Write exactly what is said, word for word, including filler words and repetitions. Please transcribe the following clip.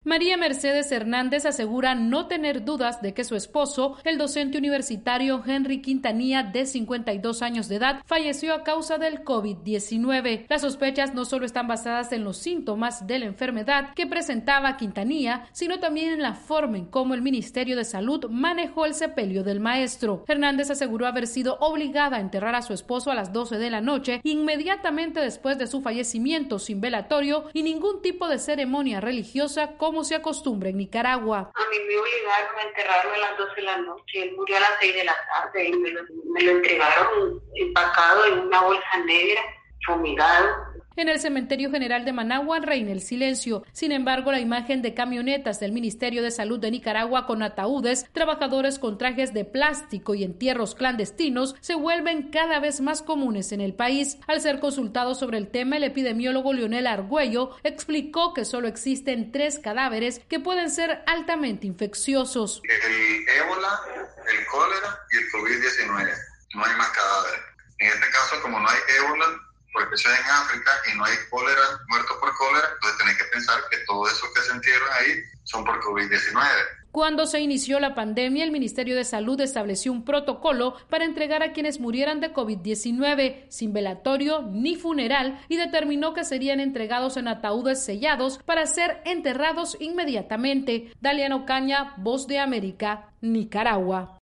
María Mercedes Hernández asegura no tener dudas de que su esposo, el docente universitario Henry Quintanilla, de cincuenta y dos años de edad, falleció a causa del COVID diecinueve. Las sospechas no solo están basadas en los síntomas de la enfermedad que presentaba Quintanilla, sino también en la forma en cómo el Ministerio de Salud manejó el sepelio del maestro. Hernández aseguró haber sido obligada a enterrar a su esposo a las doce de la noche, inmediatamente después de su fallecimiento, sin velatorio y ningún tipo de ceremonia religiosa como se acostumbra en Nicaragua. A mí me obligaron a enterrarlo a las doce de la noche. Él murió a las seis de la tarde y me lo, me lo entregaron empacado en una bolsa negra, fumigado. En el Cementerio General de Managua reina el silencio. Sin embargo, la imagen de camionetas del Ministerio de Salud de Nicaragua con ataúdes, trabajadores con trajes de plástico y entierros clandestinos se vuelven cada vez más comunes en el país. Al ser consultado sobre el tema, el epidemiólogo Leonel Argüello explicó que solo existen tres cadáveres que pueden ser altamente infecciosos. El ébola, el cólera y el COVID diecinueve. No hay más cadáveres. En este caso, como no hay ébola, porque eso es en África y no hay cólera, muertos por cólera, entonces tenés que pensar que todo eso que se entierran ahí son por COVID diecinueve. Cuando se inició la pandemia, el Ministerio de Salud estableció un protocolo para entregar a quienes murieran de COVID diecinueve, sin velatorio ni funeral, y determinó que serían entregados en ataúdes sellados para ser enterrados inmediatamente. Daliano Caña, Voz de América, Nicaragua.